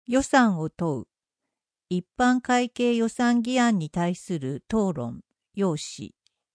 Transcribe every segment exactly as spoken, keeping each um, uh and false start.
予算を問う。一般会計予算議案に対する討論、要旨。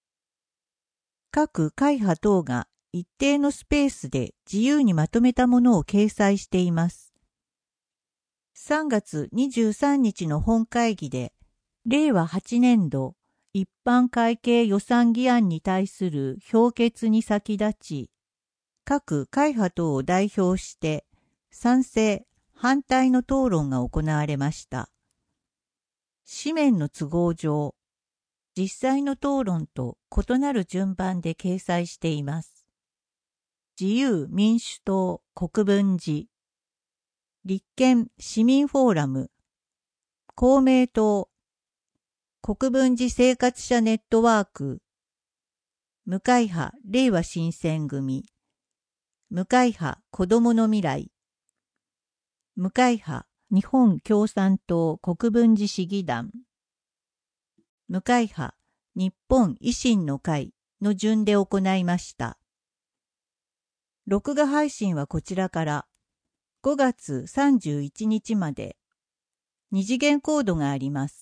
各会派等が一定のスペースで自由にまとめたものを掲載しています。さんがつにじゅうさんにちの本会議で、れいわはちねんど一般会計予算議案に対する評決に先立ち、各会派等を代表して賛成、反対の討論が行われました。紙面の都合上、実際の討論と異なる順番で掲載しています。自由民主党国分寺、立憲市民フォーラム、公明党、国分寺生活者ネットワーク、無会派れいわ新選組、無会派子どもの未来、無会派日本共産党国分寺市議団、無会派日本維新の会の順で行いました。録画配信はこちらからごがつさんじゅういちにちまで二次元コードがあります。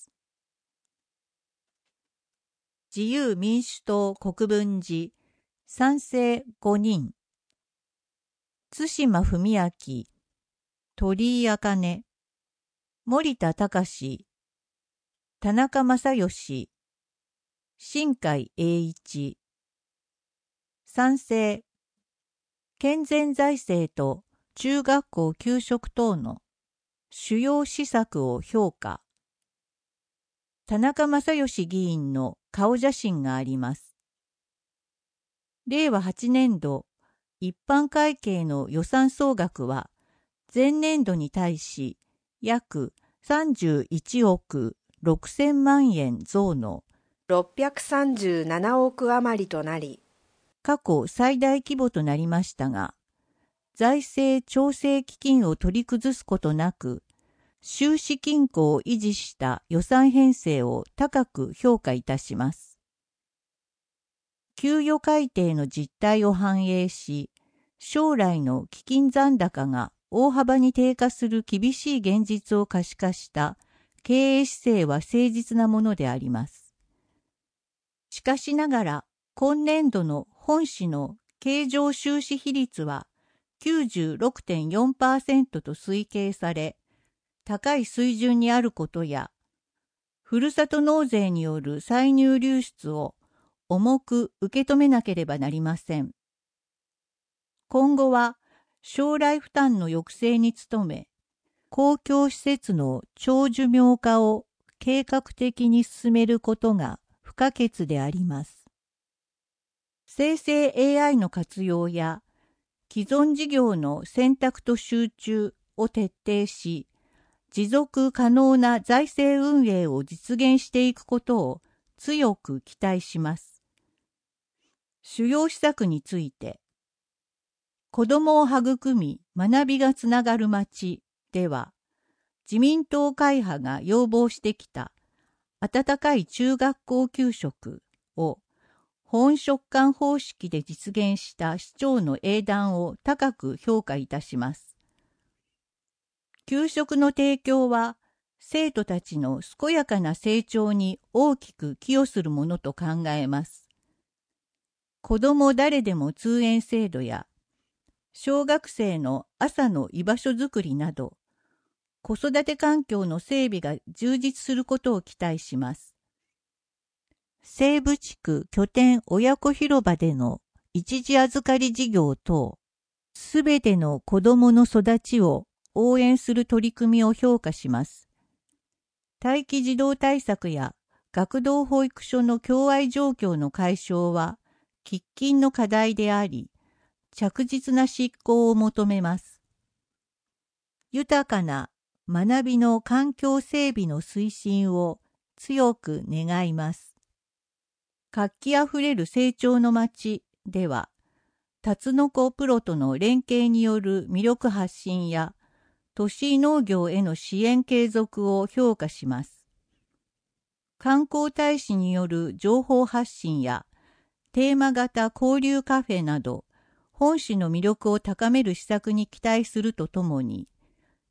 自由民主党国分寺賛成ごにん、津島文明、鳥居茜、森田隆、田中正義、新海英一、賛成、健全財政と中学校給食等の主要施策を評価。田中正義議員の顔写真があります。れいわはちねんど一般会計の予算総額は前年度に対し約さんじゅういちおくろくせんまんえん増のろっぴゃくさんじゅうななおく余りとなり、 過去最大規模となりましたが、財政調整基金を取り崩すことなく、収支均衡を維持した予算編成を高く評価いたします。給与改定の実態を反映し、将来の基金残高が大幅に低下する厳しい現実を可視化した経営姿勢は誠実なものであります。しかしながら、今年度の本市の経常収支比率は きゅうじゅうろくてんよんパーセント と推計され、高い水準にあることや、ふるさと納税による歳入流出を重く受け止めなければなりません。今後は将来負担の抑制に努め、公共施設の長寿命化を計画的に進めることが不可欠であります。生成 エーアイ の活用や既存事業の選択と集中を徹底し、持続可能な財政運営を実現していくことを強く期待します。主要施策について、子どもを育み学びがつながる町では、自民党会派が要望してきた温かい中学校給食を保温食感方式で実現した市長の英断を高く評価いたします。給食の提供は生徒たちの健やかな成長に大きく寄与するものと考えます。子ども誰でも通園制度や小学生の朝の居場所づくりなど、子育て環境の整備が充実することを期待します。西部地区拠点親子広場での一時預かり事業等、すべての子どもの育ちを応援する取り組みを評価します。待機児童対策や学童保育所の共愛状況の解消は喫緊の課題であり、着実な執行を求めます。豊かな学びの環境整備の推進を強く願います。活気あふれる成長の街では、タツノコプロとの連携による魅力発信や、都市農業への支援継続を評価します。観光大使による情報発信や、テーマ型交流カフェなど、本市の魅力を高める施策に期待するとともに、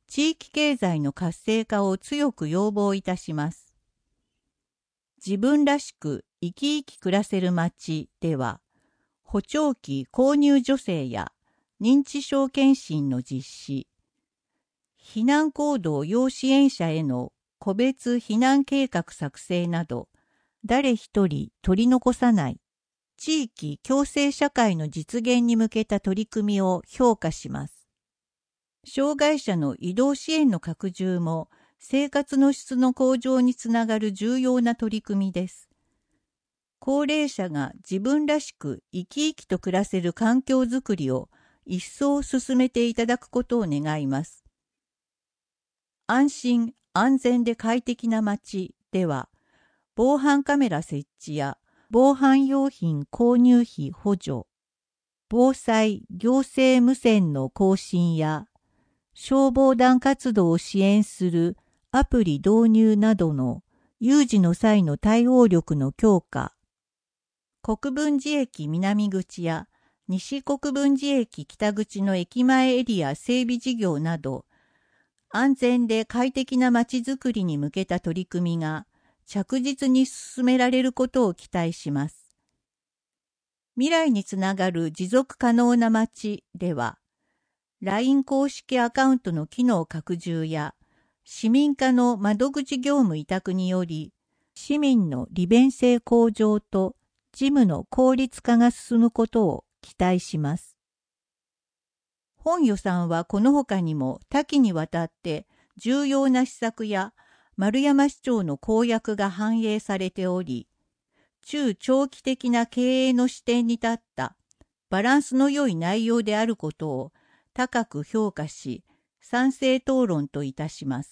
地域経済の活性化を強く要望いたします。自分らしく生き生き暮らせる町では、補聴器購入助成や認知症検診の実施、避難行動要支援者への個別避難計画作成など、誰一人取り残さない地域共生社会の実現に向けた取り組みを評価します。障害者の移動支援の拡充も生活の質の向上につながる重要な取り組みです。高齢者が自分らしく生き生きと暮らせる環境づくりを一層進めていただくことを願います。安心安全で快適な街では、防犯カメラ設置や防犯用品購入費補助、防災行政無線の更新や消防団活動を支援するアプリ導入などの有事の際の対応力の強化、国分寺駅南口や西国分寺駅北口の駅前エリア整備事業など、安全で快適な街づくりに向けた取り組みが着実に進められることを期待します。未来につながる持続可能な街では、ライン 公式アカウントの機能拡充や、市民課の窓口業務委託により、市民の利便性向上と事務の効率化が進むことを期待します。本予算はこの他にも多岐にわたって重要な施策や丸山市長の公約が反映されており、中長期的な経営の視点に立ったバランスの良い内容であることを高く評価し、賛成討論といたします。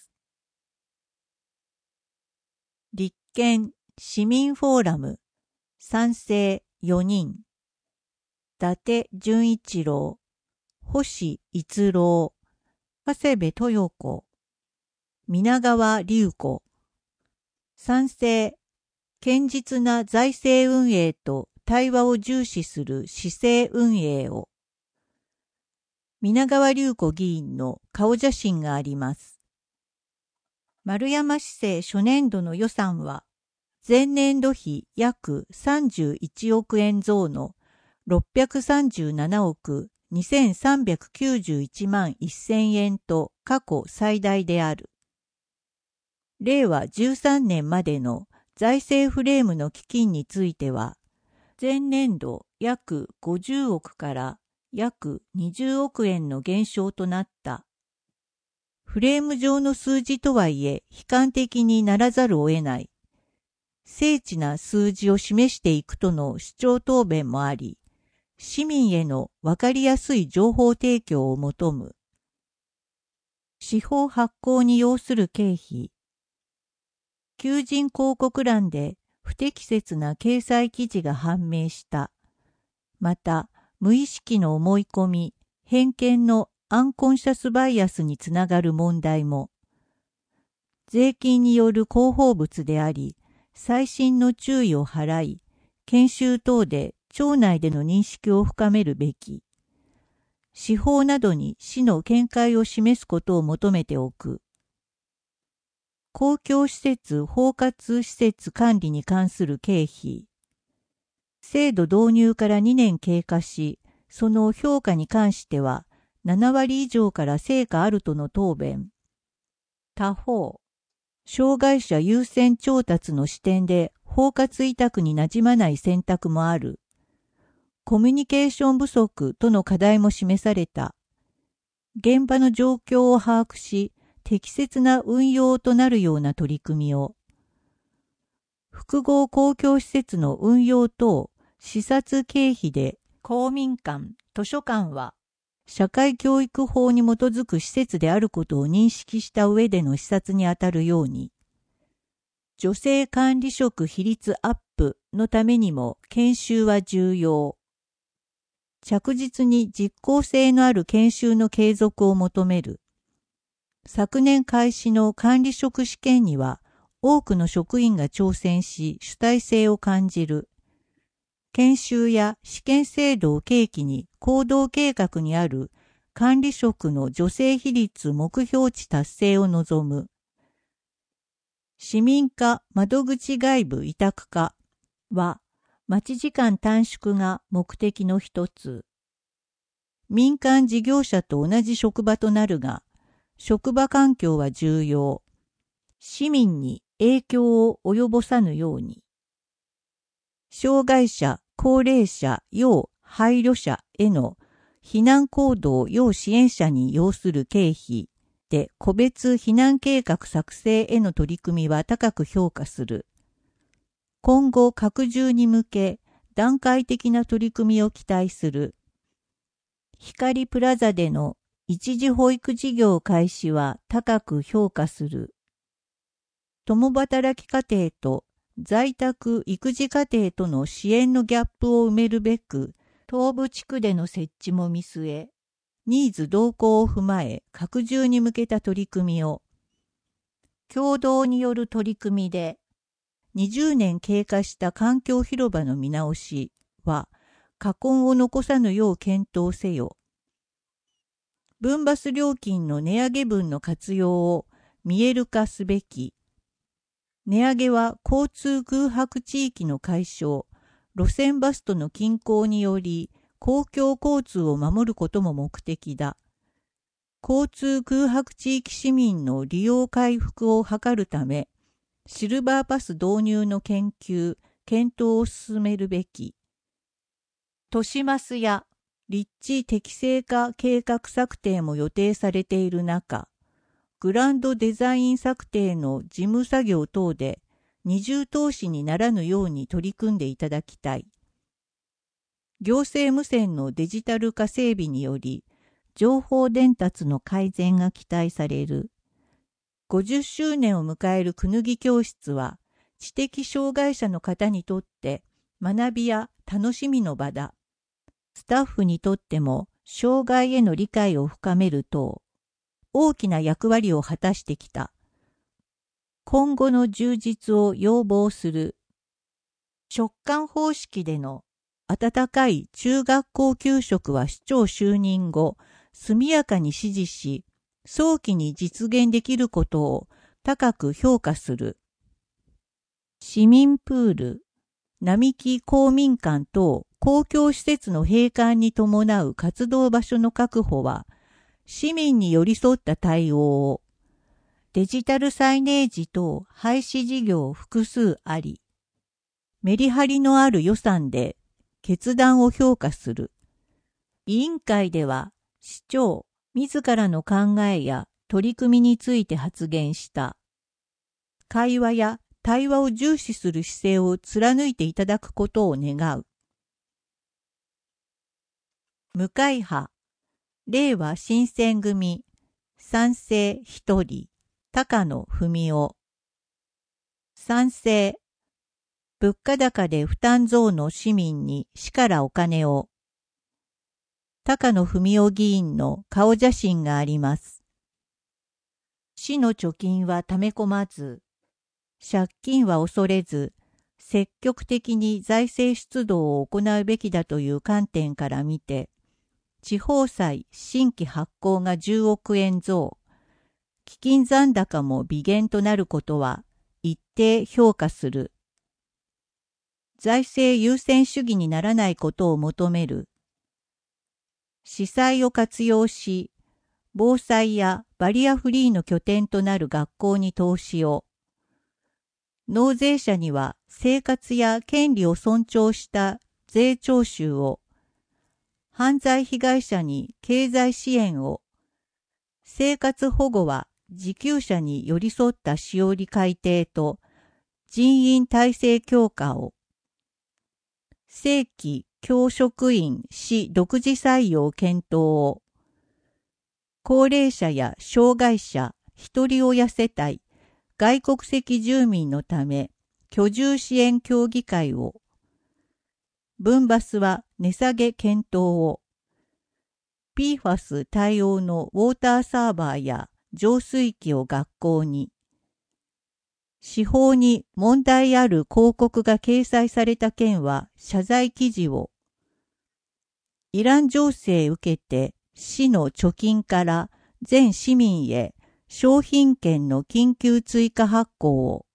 立憲市民フォーラム賛成よにん、伊達純一郎、星逸郎、長谷部豊子、皆川隆子、賛成、堅実な財政運営と対話を重視する市政運営を。皆川隆子議員の顔写真があります。丸山市政初年度の予算は、前年度比約さんじゅういちおくえん増のろっぴゃくさんじゅうななおくにせんさんびゃくきゅうじゅういちまんせんえんと過去最大である。れいわじゅうさんねんまでの財政フレームの基金については、前年度約ごじゅうおくから約にじゅうおくえんの減少となった。フレーム上の数字とはいえ悲観的にならざるを得ない。精緻な数字を示していくとの主張答弁もあり、市民へのわかりやすい情報提供を求む。司法発行に要する経費。求人広告欄で不適切な掲載記事が判明した。また、無意識の思い込み、偏見のアンコンシャスバイアスにつながる問題も。税金による広報物であり、細心の注意を払い、研修等で庁内での認識を深めるべき。司法などに市の見解を示すことを求めておく。公共施設包括施設管理に関する経費。制度導入からにねん経過し、その評価に関してはななわり以上から成果あるとの答弁。他方、障害者優先調達の視点で包括委託になじまない選択もある。コミュニケーション不足との課題も示された。現場の状況を把握し、適切な運用となるような取り組みを。複合公共施設の運用等、視察経費で公民館、図書館は、社会教育法に基づく施設であることを認識した上での視察にあたるように、女性管理職比率アップのためにも研修は重要。着実に実効性のある研修の継続を求める。昨年開始の管理職試験には多くの職員が挑戦し主体性を感じる。研修や試験制度を契機に行動計画にある管理職の女性比率目標値達成を望む。市民課窓口外部委託化は、待ち時間短縮が目的の一つ。民間事業者と同じ職場となるが、職場環境は重要。市民に影響を及ぼさぬように。障害者、高齢者、要配慮者への避難行動要支援者に要する経費で個別避難計画作成への取り組みは高く評価する。今後拡充に向け段階的な取り組みを期待する。光プラザでの一時保育事業開始は高く評価する。共働き家庭と在宅育児家庭との支援のギャップを埋めるべく、東部地区での設置も見据え、ニーズ動向を踏まえ拡充に向けた取り組みを、共同による取り組みで、にじゅうねん経過した環境広場の見直しは、禍根を残さぬよう検討せよ。分バス料金の値上げ分の活用を見える化すべき。値上げは交通空白地域の解消、路線バスとの均衡により公共交通を守ることも目的だ。交通空白地域市民の利用回復を図るため、シルバーパス導入の研究、検討を進めるべき。都市マスや立地適正化計画策定も予定されている中、グランドデザイン策定の事務作業等で二重投資にならぬように取り組んでいただきたい。行政無線のデジタル化整備により、情報伝達の改善が期待される。ごじゅっしゅうねんを迎えるくぬぎ教室は、知的障害者の方にとって学びや楽しみの場だ。スタッフにとっても障害への理解を深める等、大きな役割を果たしてきた。今後の充実を要望する。食感方式での温かい中学校給食は市長就任後、速やかに指示し、早期に実現できることを高く評価する。市民プール、並木公民館等公共施設の閉館に伴う活動場所の確保は、市民に寄り添った対応を、デジタルサイネージ等廃止事業複数あり、メリハリのある予算で決断を評価する。委員会では、市長自らの考えや取り組みについて発言した。会話や対話を重視する姿勢を貫いていただくことを願う。無会派、令和新選組、賛成一人、高野文夫。賛成、物価高で負担増の市民に市からお金を。高野文夫議員の顔写真があります。市の貯金はため込まず、借金は恐れず、積極的に財政出動を行うべきだという観点から見て、地方債新規発行がじゅうおくえん増、基金残高も微減となることは一定評価する。財政優先主義にならないことを求める。市債を活用し、防災やバリアフリーの拠点となる学校に投資を。納税者には生活や権利を尊重した税徴収を。犯罪被害者に経済支援を。生活保護は受給者に寄り添ったしおり改定と人員体制強化を。正規教職員市独自採用検討を。高齢者や障害者、一人親世帯、外国籍住民のため居住支援協議会を。分バスは値下げ検討を。ピーファス 対応のウォーターサーバーや浄水器を学校に。司法に問題ある広告が掲載された件は謝罪記事を。イラン情勢受けて市の貯金から全市民へ商品券の緊急追加発行を。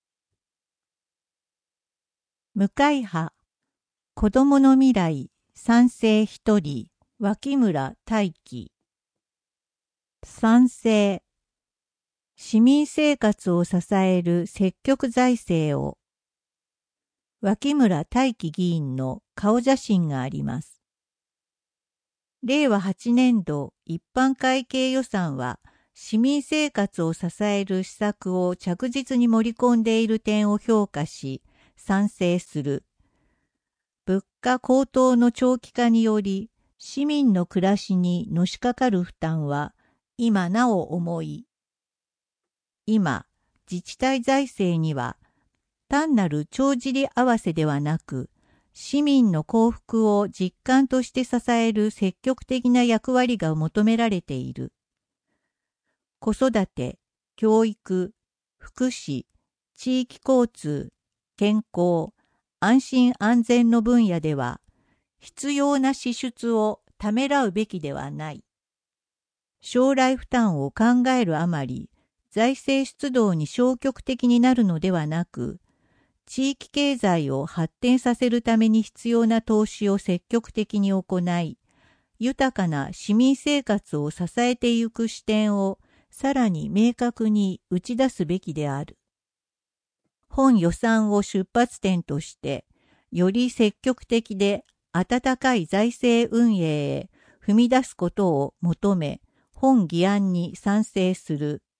無会派、子どもの未来、賛成一人、脇村大輝。賛成、市民生活を支える積極財政を。脇村大輝議員の顔写真があります。れいわはちねんど一般会計予算は市民生活を支える施策を着実に盛り込んでいる点を評価し、賛成する。物価高騰の長期化により、市民の暮らしにのしかかる負担は今なお重い。今、自治体財政には単なる帳尻合わせではなく、市民の幸福を実感として支える積極的な役割が求められている。子育て、教育、福祉、地域交通、健康、安心安全の分野では、必要な支出をためらうべきではない。将来負担を考えるあまり、財政出動に消極的になるのではなく、地域経済を発展させるために必要な投資を積極的に行い、豊かな市民生活を支えてゆく視点をさらに明確に打ち出すべきである。本予算を出発点として、より積極的で温かい財政運営へ踏み出すことを求め、本議案に賛成する。